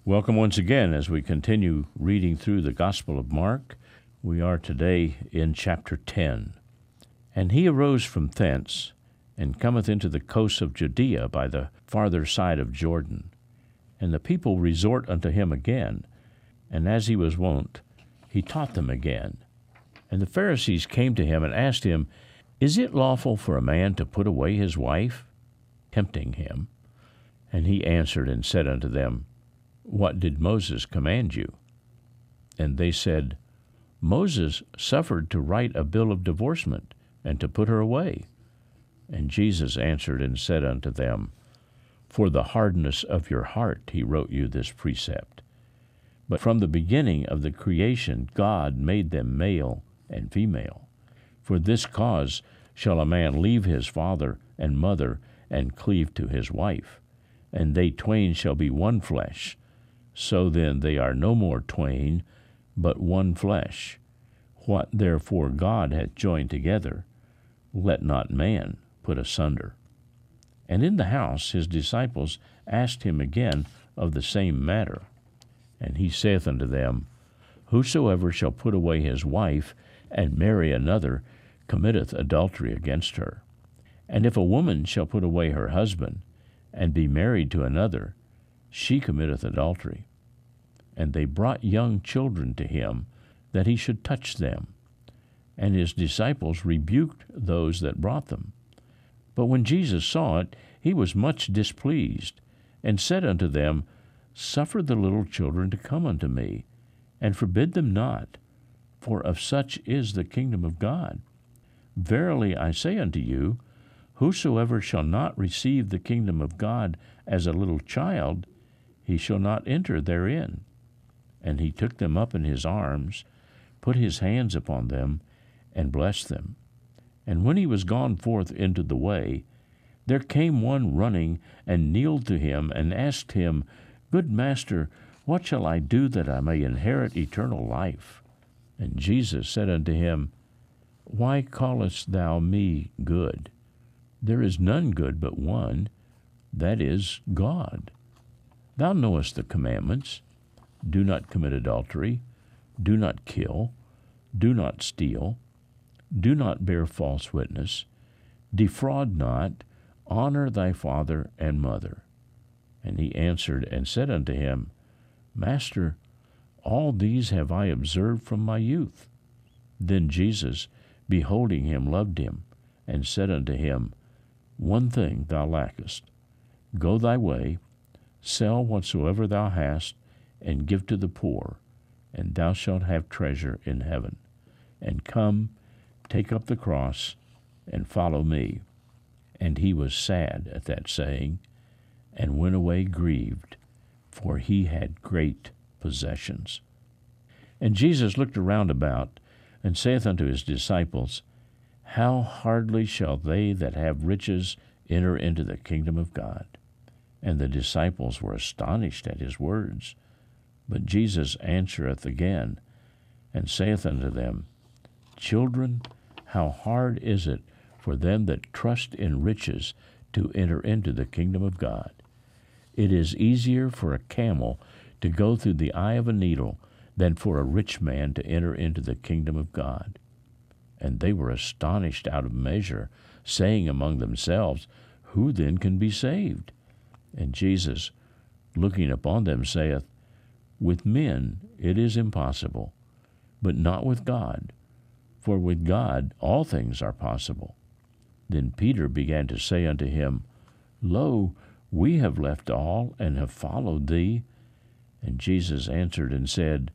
Welcome once again as we continue reading through the Gospel of Mark. We are today in chapter 10. And he arose from thence, and cometh into the coasts of Judea by the farther side of Jordan. And the people resort unto him again, and as he was wont, he taught them again. And the Pharisees came to him and asked him, Is it lawful for a man to put away his wife? Tempting him. And he answered and said unto them, What did Moses command you? And they said, Moses suffered to write a bill of divorcement, and to put her away. And Jesus answered and said unto them, For the hardness of your heart he wrote you this precept. But from the beginning of the creation God made them male and female. For this cause shall a man leave his father and mother, and cleave to his wife, and they twain shall be one flesh. So then they are no more twain, but one flesh. What therefore God hath joined together, let not man put asunder. And in the house his disciples asked him again of the same matter. And he saith unto them, Whosoever shall put away his wife, and marry another, committeth adultery against her. And if a woman shall put away her husband, and be married to another, she committeth adultery. And they brought young children to him, that he should touch them. And his disciples rebuked those that brought them. But when Jesus saw it, he was much displeased, and said unto them, Suffer the little children to come unto me, and forbid them not, for of such is the kingdom of God. Verily I say unto you, Whosoever shall not receive the kingdom of God as a little child, he shall not enter therein. And he took them up in his arms, put his hands upon them, and blessed them. And when he was gone forth into the way, there came one running, and kneeled to him, and asked him, Good master, what shall I do that I may inherit eternal life? And Jesus said unto him, Why callest thou me good? There is none good but one, that is, God. Thou knowest the commandments. Do not commit adultery. Do not kill. Do not steal. Do not bear false witness. Defraud not. Honor thy father and mother. And he answered and said unto him, Master, all these have I observed from my youth. Then Jesus, beholding him, loved him, and said unto him, One thing thou lackest. Go thy way, sell whatsoever thou hast, and give to the poor, and thou shalt have treasure in heaven. And come, take up the cross, and follow me. And he was sad at that saying, and went away grieved, for he had great possessions. And Jesus looked around about, and saith unto his disciples, How hardly shall they that have riches enter into the kingdom of God? And the disciples were astonished at his words. But Jesus answereth again, and saith unto them, Children, how hard is it for them that trust in riches to enter into the kingdom of God? It is easier for a camel to go through the eye of a needle than for a rich man to enter into the kingdom of God. And they were astonished out of measure, saying among themselves, Who then can be saved? And Jesus, looking upon them, saith, With men it is impossible, but not with God, for with God all things are possible. Then Peter began to say unto him, Lo, we have left all, and have followed thee. And Jesus answered and said,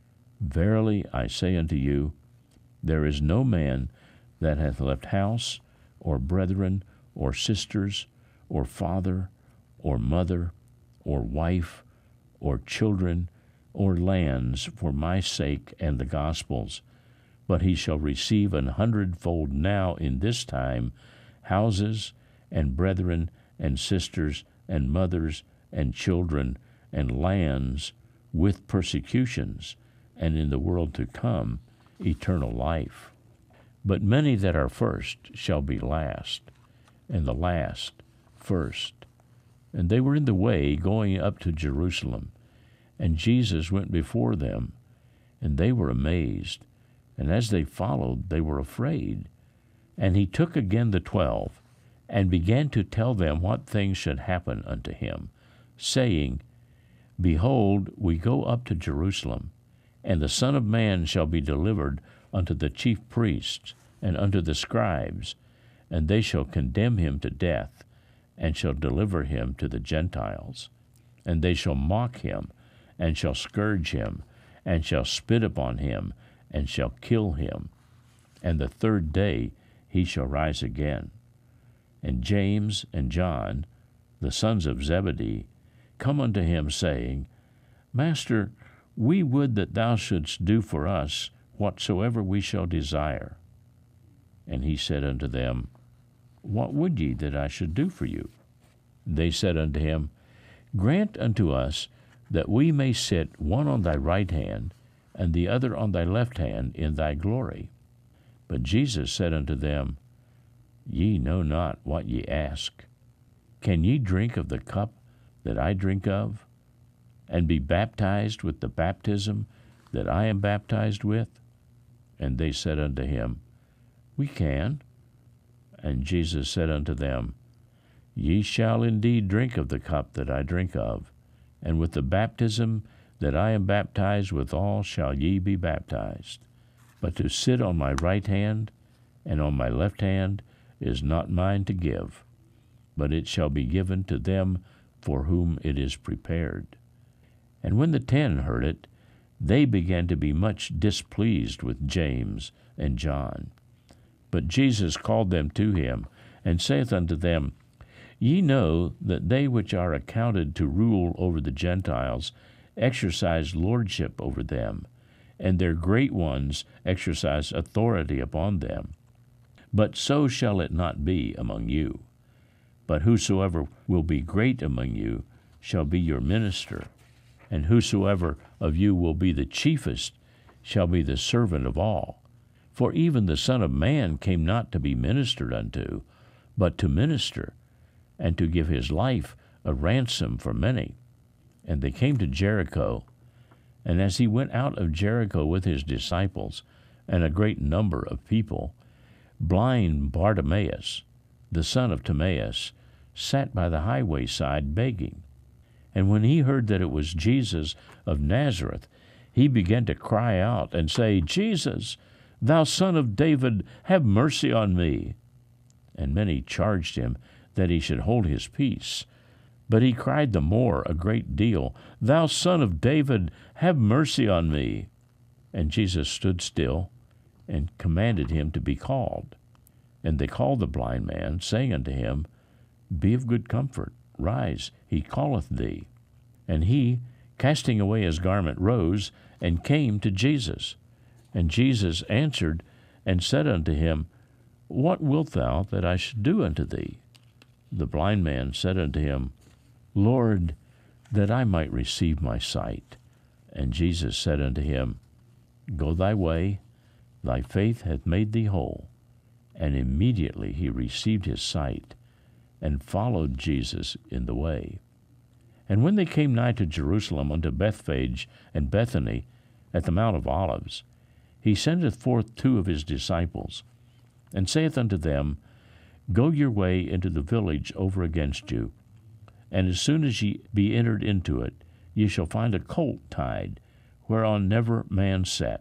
Verily I say unto you, there is no man that hath left house, or brethren, or sisters, or father, or mother, or wife, or children, or lands for my sake and the gospel's, but he shall receive 100-fold now in this time houses, and brethren, and sisters, and mothers, and children, and lands, with persecutions, and in the world to come eternal life. But many that are first shall be last, and the last first. And they were in the way going up to Jerusalem. And Jesus went before them, and they were amazed. And as they followed, they were afraid. And he took again the 12, and began to tell them what things should happen unto him, saying, Behold, we go up to Jerusalem, and the Son of Man shall be delivered unto the chief priests and unto the scribes, and they shall condemn him to death, and shall deliver him to the Gentiles. And they shall mock him, and shall scourge him, and shall spit upon him, and shall kill him. And the third day he shall rise again. And James and John, the sons of Zebedee, come unto him, saying, Master, we would that thou shouldst do for us whatsoever we shall desire. And he said unto them, What would ye that I should do for you? They said unto him, Grant unto us that we may sit one on thy right hand, and the other on thy left hand in thy glory. But Jesus said unto them, Ye know not what ye ask. Can ye drink of the cup that I drink of, and be baptized with the baptism that I am baptized with? And they said unto him, We can. And Jesus said unto them, Ye shall indeed drink of the cup that I drink of, and with the baptism that I am baptized withal shall ye be baptized. But to sit on my right hand and on my left hand is not mine to give, but it shall be given to them for whom it is prepared. And when the 10 heard it, they began to be much displeased with James and John. But Jesus called them to him, and saith unto them, Ye know that they which are accounted to rule over the Gentiles exercise lordship over them, and their great ones exercise authority upon them. But so shall it not be among you. But whosoever will be great among you shall be your minister, and whosoever of you will be the chiefest shall be the servant of all. For even the Son of Man came not to be ministered unto, but to minister, and to give his life a ransom for many. And they came to Jericho. And as he went out of Jericho with his disciples and a great number of people, blind Bartimaeus, the son of Timaeus, sat by the highway side begging. And when he heard that it was Jesus of Nazareth, he began to cry out and say, Jesus, thou son of David, have mercy on me. And many charged him that he should hold his peace. But he cried the more a great deal, Thou son of David, have mercy on me. And Jesus stood still, and commanded him to be called. And they called the blind man, saying unto him, Be of good comfort, rise, he calleth thee. And he, casting away his garment, rose, and came to Jesus. And Jesus answered, and said unto him, What wilt thou that I should do unto thee? The blind man said unto him, Lord, that I might receive my sight. And Jesus said unto him, Go thy way, thy faith hath made thee whole. And immediately he received his sight, and followed Jesus in the way. And when they came nigh to Jerusalem unto Bethphage and Bethany at the Mount of Olives, he sendeth forth 2 of his disciples, and saith unto them, Go your way into the village over against you, and as soon as ye be entered into it, ye shall find a colt tied, whereon never man sat.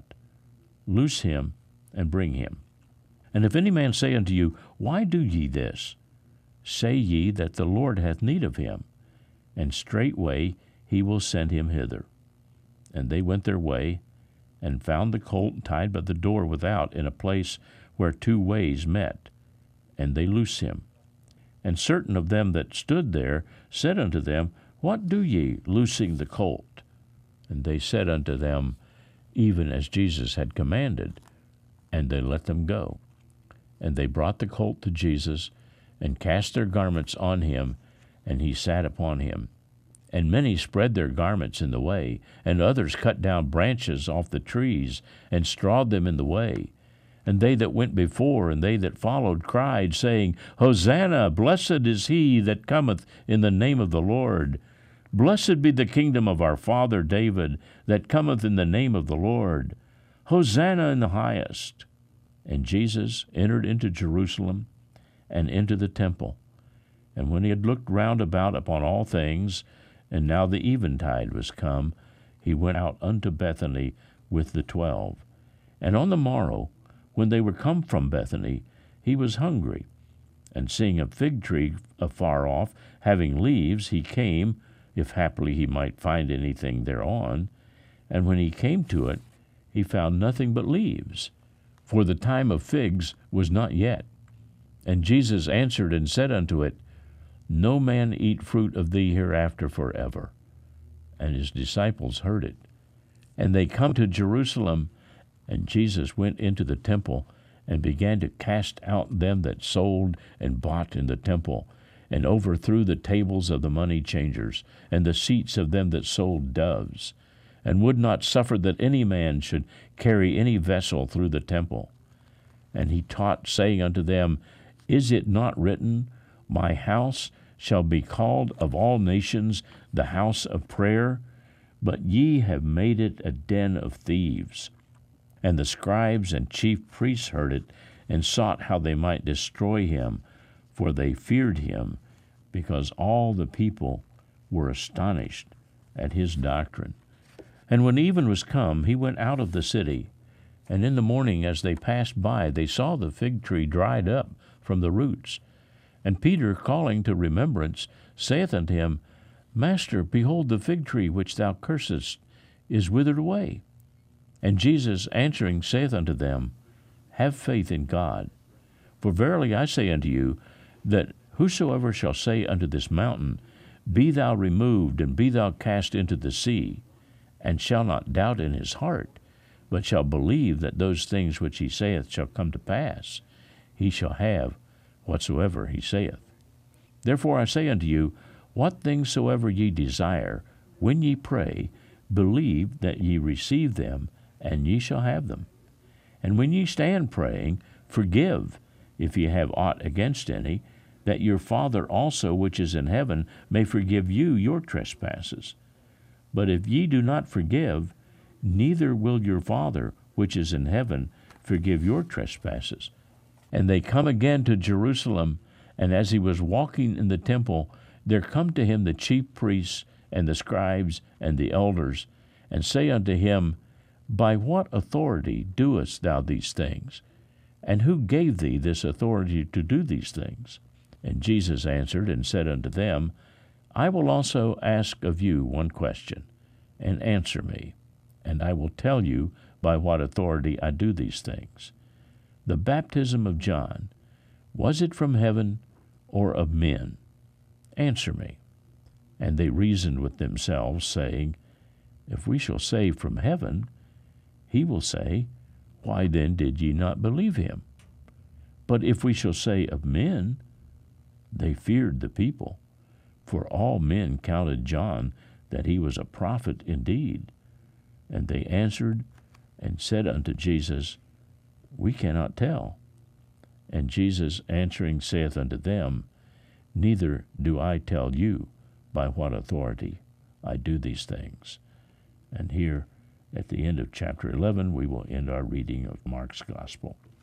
Loose him, and bring him. And if any man say unto you, Why do ye this? Say ye that the Lord hath need of him, and straightway he will send him hither. And they went their way, and found the colt tied by the door without, in a place where 2 ways met. And they loose him. And certain of them that stood there said unto them, What do ye, loosing the colt? And they said unto them, Even as Jesus had commanded. And they let them go. And they brought the colt to Jesus, and cast their garments on him, and he sat upon him. And many spread their garments in the way, and others cut down branches off the trees, and strawed them in the way. And they that went before and they that followed cried, saying, Hosanna, blessed is he that cometh in the name of the Lord. Blessed be the kingdom of our father David, that cometh in the name of the Lord. Hosanna in the highest. And Jesus entered into Jerusalem, and into the temple. And when he had looked round about upon all things, and now the eventide was come, he went out unto Bethany with the 12. And on the morrow, when they were come from Bethany, he was hungry. And seeing a fig tree afar off, having leaves, he came, if haply he might find anything thereon. And when he came to it, he found nothing but leaves, for the time of figs was not yet. And Jesus answered and said unto it, No man eat fruit of thee hereafter forever. And his disciples heard it. And they come to Jerusalem, and Jesus went into the temple, and began to cast out them that sold and bought in the temple, and overthrew the tables of the money changers, and the seats of them that sold doves, and would not suffer that any man should carry any vessel through the temple. And he taught, saying unto them, Is it not written, My house shall be called of all nations the house of prayer? But ye have made it a den of thieves. And the scribes and chief priests heard it, and sought how they might destroy him, for they feared him, because all the people were astonished at his doctrine. And when even was come, he went out of the city. And in the morning, as they passed by, they saw the fig tree dried up from the roots. And Peter, calling to remembrance, saith unto him, Master, behold, the fig tree which thou cursest is withered away. And Jesus answering saith unto them, Have faith in God. For verily I say unto you, that whosoever shall say unto this mountain, Be thou removed, and be thou cast into the sea, and shall not doubt in his heart, but shall believe that those things which he saith shall come to pass, he shall have whatsoever he saith. Therefore I say unto you, what things soever ye desire, when ye pray, believe that ye receive them, and ye shall have them. And when ye stand praying, forgive, if ye have aught against any, that your Father also which is in heaven may forgive you your trespasses. But if ye do not forgive, neither will your Father which is in heaven forgive your trespasses. And they come again to Jerusalem, and as he was walking in the temple, there come to him the chief priests and the scribes and the elders, and say unto him, By what authority doest thou these things? And who gave thee this authority to do these things? And Jesus answered and said unto them, I will also ask of you one question, and answer me, and I will tell you by what authority I do these things. The baptism of John, was it from heaven or of men? Answer me. And they reasoned with themselves, saying, If we shall say from heaven, he will say, Why then did ye not believe him? But if we shall say of men, they feared the people, for all men counted John that he was a prophet indeed. And they answered and said unto Jesus, We cannot tell. And Jesus answering saith unto them, Neither do I tell you by what authority I do these things. And here, at the end of chapter 11, we will end our reading of Mark's Gospel.